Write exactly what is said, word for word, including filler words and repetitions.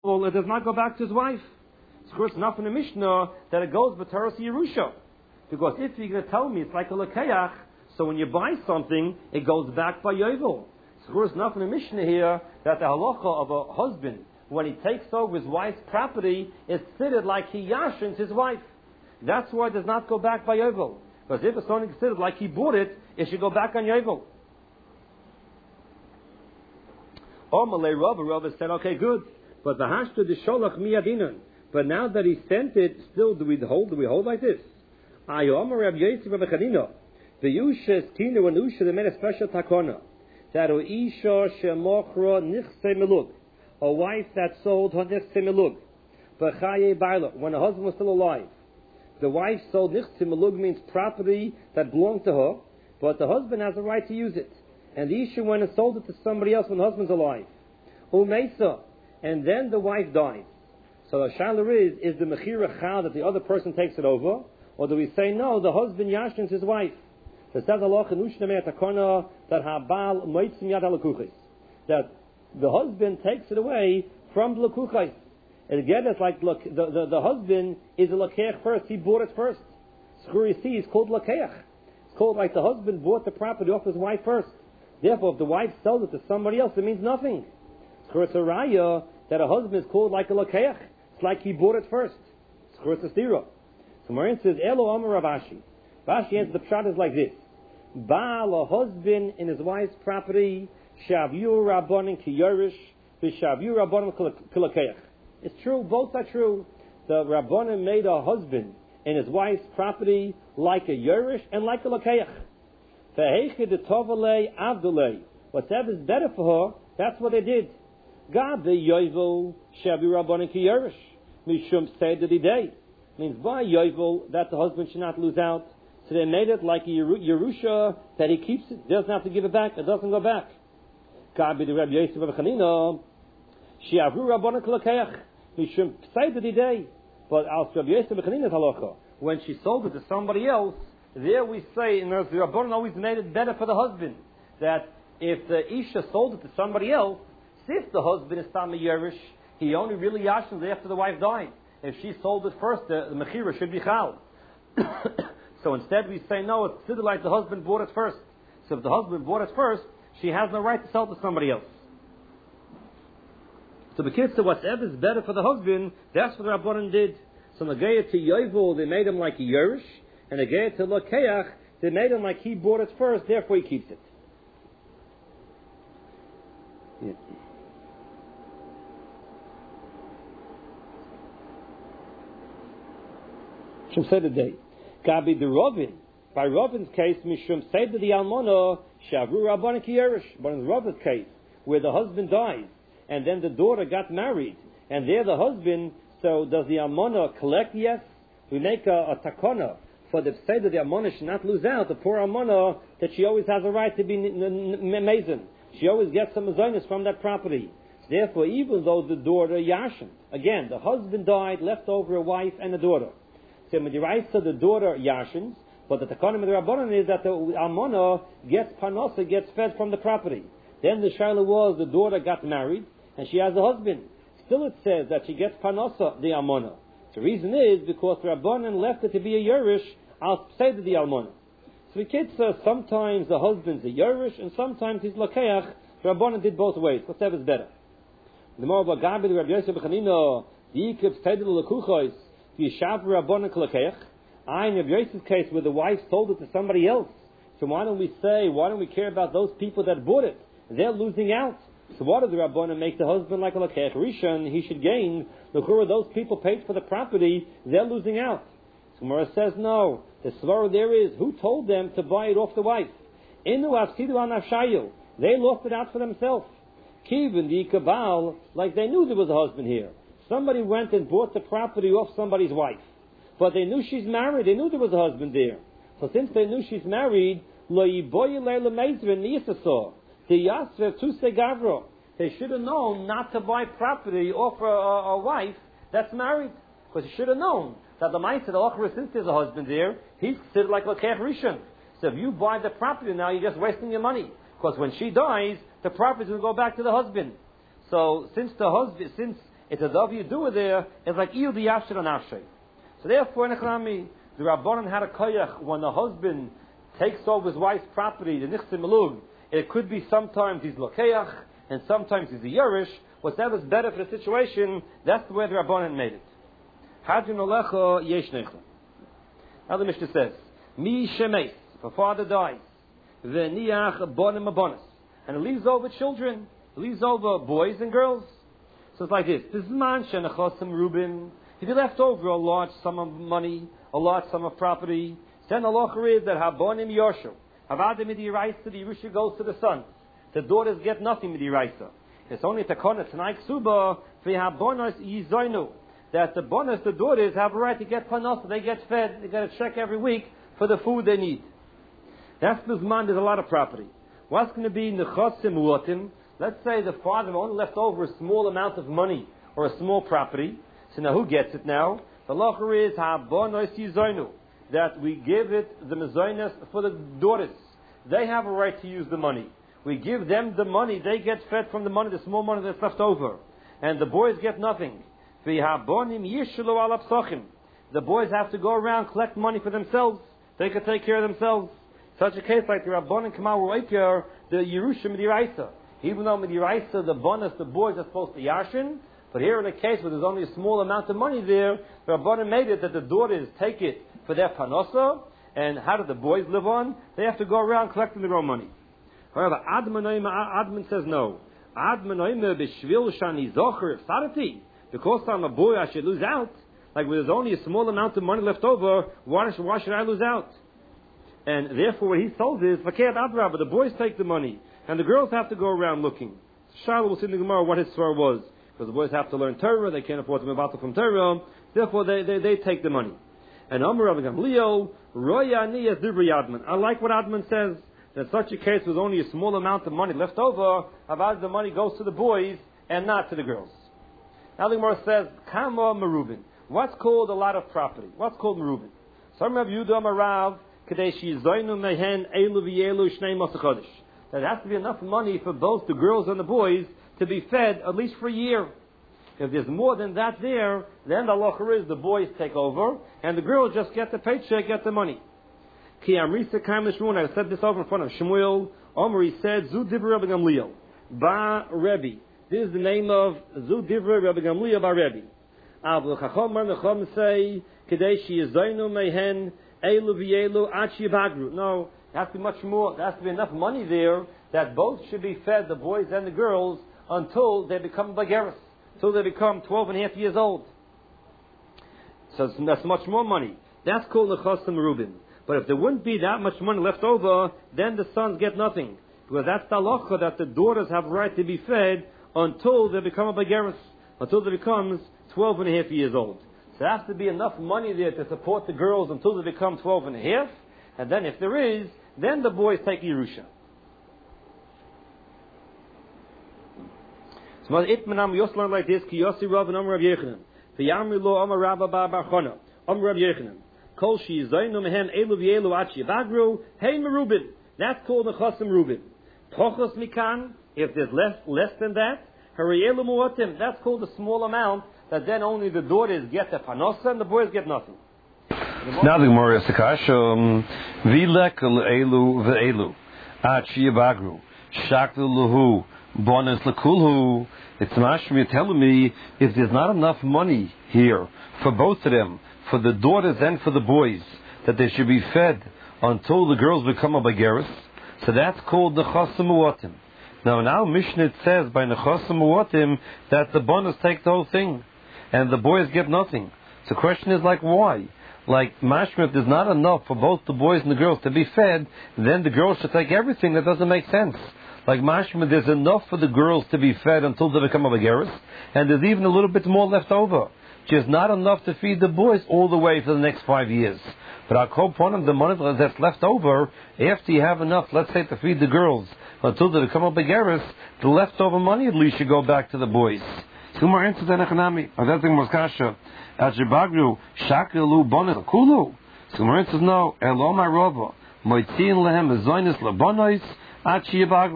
Well, it does not go back to his wife. It's of course enough in the Mishnah that it goes b'taras Yerusha. Because if you're going to tell me it's like a lekeach, so when you buy something, it goes back by yovel. It's of course enough in the Mishnah here that the halacha of a husband, when he takes over his wife's property, is considered like he yashins his wife. That's why it does not go back by yovel. Because if it's only considered like he bought it, it should go back on yovel. Omalei Rava, Rava said, okay, good. But the hashta de sholach miyadinan. But now that he sent it, still do we hold? Do we hold like this? Ayom Rab Yosef Rab Chanina. The Yusha Tinu and Usha they made a special takona. That o isha shemochra nichse melug, a wife that sold her nichse melug. B'chaye baila, when her husband was still alive, the wife sold nichse melug means property that belonged to her, but the husband has a right to use it. And the isha went and sold it to somebody else when the husband's alive. Umesa, and then the wife dies. So the shaila is, is the mechira chal that the other person takes it over, or do we say no, the husband yashins his wife? So it says Allah in Ushna Takona that habal moitzim yad halakuchis, that the husband takes it away from the lakuchis. And again, it's like look, the, the, the husband is a lakeach first. He bought it first. Schur you see, it's called lakeach. It's called like the husband bought the property off his wife first. Therefore, if the wife sells it to somebody else, it means nothing. Schur it's a raya that a husband is called like a lakeach. It's like he bought it first. Schur it's a stira. So Marin says, Elo Amar Ravashi. Rashi answers the pshat is like this: Baal, a husband in his wife's property, Shavu Rabbanim ki Yorish, v'Shavu Rabbanim ki Lakeach. It's true, both are true. The Rabbanim made a husband in his wife's property like a Yorish and like a Lakeach. V'Heiche de Tovalei Avdulei. Whatever is better for her, that's what they did. Gab the Yovel Shavu Rabbanim ki Yorish. Mishum Seder Didei. Means by yovel that the husband should not lose out. So they made it like a Yerusha that he keeps it, doesn't have to give it back, it doesn't go back. Kabi the Rabbi Yosef of Chanina, Shiavru Rabbanan Kalakeach, Mishum Psaita Didei. But al Rabbi Yosef of Chanina's halacha, when she sold it to somebody else, there we say, and the Rabbanan always made it better for the husband, that if the Isha sold it to somebody else, if the husband is Tama Yerush, he only really yashins after the wife died. If she sold it first, the, the mechira should be chal. So instead we say, no, it's considered like the husband bought it first. So if the husband bought it first, she has no right to sell it to somebody else. So the kids said, whatever is better for the husband, that's what the Rabbanan did. So Nagaya to Yovel, they made him like a Yerush, and Nagaya to Lakeach, they made him like he bought it first, therefore he keeps it. Yeah. Mishum said the day. Gabi the Rovin. By Rovin's case, Mishum said the Almona, Shavru Rabbanan ki Yerush. But in Rovin's case, where the husband dies, and then the daughter got married, and there the husband, so does the Almona collect? Yes. We make a, a takona for the say that the Almona should not lose out, the poor Almona, that she always has a right to be n- n- n- mason. She always gets some mazonis from that property. Therefore, even though the daughter yashin, again, the husband died, left over a wife and a daughter. So Mediraisa, the daughter yashins, but the Takanim of the Rabbanan is that the Almona gets panosa, gets fed from the property. Then the Shaila was the daughter got married and she has a husband. Still it says that she gets panosa, the Almona. The reason is because the Rabbanan left it to be a Yerush, I'll say to the Almona. So the kids say sometimes the husband's a Yerush and sometimes he's Lakeach. The Rabbanan did both ways. Whatever's better. The more about Gabi, the Rabbi Yosef Chanina, the Yikib Seder Lakuchos, the Yishav Rabbanan Kalakeach. I, in Rabbi Yosef's case, where the wife sold it to somebody else. So why don't we say, why don't we care about those people that bought it? They're losing out. So what does the Rabbanan make the husband like a Lakeach Rishon? He should gain. Look, who are those people paid for the property? They're losing out. So Gemara says, no. The svara there is, who told them to buy it off the wife? Inu afsidu anafshayu. They lost it out for themselves. Kivin the Kabal, like they knew there was a husband here. Somebody went and bought the property off somebody's wife. But they knew she's married. They knew there was a husband there. So since they knew she's married, lo yiboyi leila meizrin niyasasaw. The yasver tu segavro. They should have known not to buy property off a, a, a wife that's married. Because they should have known that the mindset of since there's a husband there, he's considered like a Lakeach Rishon. So if you buy the property now, you're just wasting your money. Because when she dies, the property will go back to the husband. So since the husband, since It's a dove you do it there. It's like il diyashir anafshay. So therefore, Nechlami, the Rabbanan had a koyach when the husband takes over his wife's property, the nichse melug. It could be sometimes he's lokeach and sometimes he's a yerish. Whatever's better for the situation, that's the way the Rabbanan made it. Hadrin olecha yesh nechla. Now the Mishnah says, Mi shemes, if a father dies, v'niach bonim abonis, and it leaves over children, it leaves over boys and girls. So it's like this: Bizman shenachosim rubin. If he left over a large sum of money, a large sum of property, then the law is that habonim yoshu, havadim midiraisa, the Yerusha goes to the sons. The daughters get nothing midiraisa. It's only takona tonight suba v'habonos yizoinu, that the bonus, the daughters have a right to get panos, they get fed, they get a check every week for the food they need. That's Bizman, there's a lot of property. What's going to be nechosim uotim? Let's say the father only left over a small amount of money or a small property. So now who gets it now? The locher is habonos yizoinu, that we give it the mezonos for the daughters. They have a right to use the money. We give them the money. They get fed from the money, the small money that's left over, and the boys get nothing. The boys have to go around collect money for themselves. They can take care of themselves. Such a case like the Rabbanan Kamal Roiker, the Yerusha Midiraisa. Even though Midiraisa, the bonus, the boys are supposed to yashin, but here in a case where there's only a small amount of money there, the Rabbanan made it that the daughters take it for their panosa, and how do the boys live on? They have to go around collecting their own money. However, Adman says no. Adman b'shvil shani zocher sarati. Because I'm a boy, I should lose out. Like when there's only a small amount of money left over, why should, why should I lose out? And therefore, what he told is, Vakeyat Adrabah, the boys take the money, and the girls have to go around looking. Shiloh will see in the Gemara what his svar was. Because the boys have to learn Torah, they can't afford to move out from Torah, therefore they, they, they take the money. And Amar Rabbi Gamliel, Roya Aniyas Dibri Adman. I like what Adman says, that in such a case with only a small amount of money left over, about the money goes to the boys and not to the girls. Now the Gemara says, Kama Merubin. What's called a lot of property? What's called Merubin? Some Rav Yehuda Marav, Kadeshi Zoinu Mehen Elu V'Yelu Shnei Mosachodesh. There has to be enough money for both the girls and the boys to be fed at least for a year. If there's more than that there, then the halacha is the boys take over, and the girls just get the paycheck, get the money. Ki Amrisa Kaimish Run, I said this over in front of Shmuel. Omri said, Zu Dibra Rabbi Gamliel, Ba Rebbe. This is the name of Zu Dibra Rabbi Gamliel Ba Rebbe. Avlu Chachom Mar Nechom say, Kadeshi Yizoinu Mehen Elu V'Yelu Achi Bagru. No, there has to be much more. There has to be enough money there that both should be fed, the boys and the girls, until they become bageris, until they become twelve and a half years old. So that's much more money. That's called the Chosim Rubin. But if there wouldn't be that much money left over, then the sons get nothing. Because that's the halacha that the daughters have a right to be fed until they become a bageris, until they become twelve and a half years old. So there has to be enough money there to support the girls until they become twelve and a half. And then if there is, then the boys take Yerusha. So Itmanam we also learn like this, Ki Yossi Rav and Amar Rav Yechanan. V'yamri lo Amar Rabba Bar Bar Chana. Amar Rav Yechanan. Kol shi zaynu mehen elu v'yelu achi bagru. Hey merubin. That's called the Chosim Rubin. Tochos mikan. If there's less less than that, harayelu muatim. That's called a small amount. That then only the daughters get the panosa and the boys get nothing. Now the Gemara is the kasha. Vilek elu v'elu achi bagru. Shaklu luhu. Bonus lakulhu. It's mashmi telling me if there's not enough money here for both of them, for the daughters and for the boys, that they should be fed until the girls become a bageris. So that's called the Chosim Uotim. Now, now Mishnah says by the Chosim Uotim that the bonus take the whole thing, and the boys get nothing. So the question is like why? Like mashmi, if there's not enough for both the boys and the girls to be fed, then the girls should take everything. That doesn't make sense. Like mashma, there's enough for the girls to be fed until they become a bageris, and there's even a little bit more left over. Just not enough to feed the boys all the way for the next five years. But our koponim, the money that's left over, after you have enough, let's say, to feed the girls until they become a bageris, the leftover money at least should go back to the boys. Kumar answers the nechanami. Adating moskasha. Ajibagru shakelu bonus kulu. Kumar answers no. Elomar rova. Moitzin lehem bezoinis labonois. Achi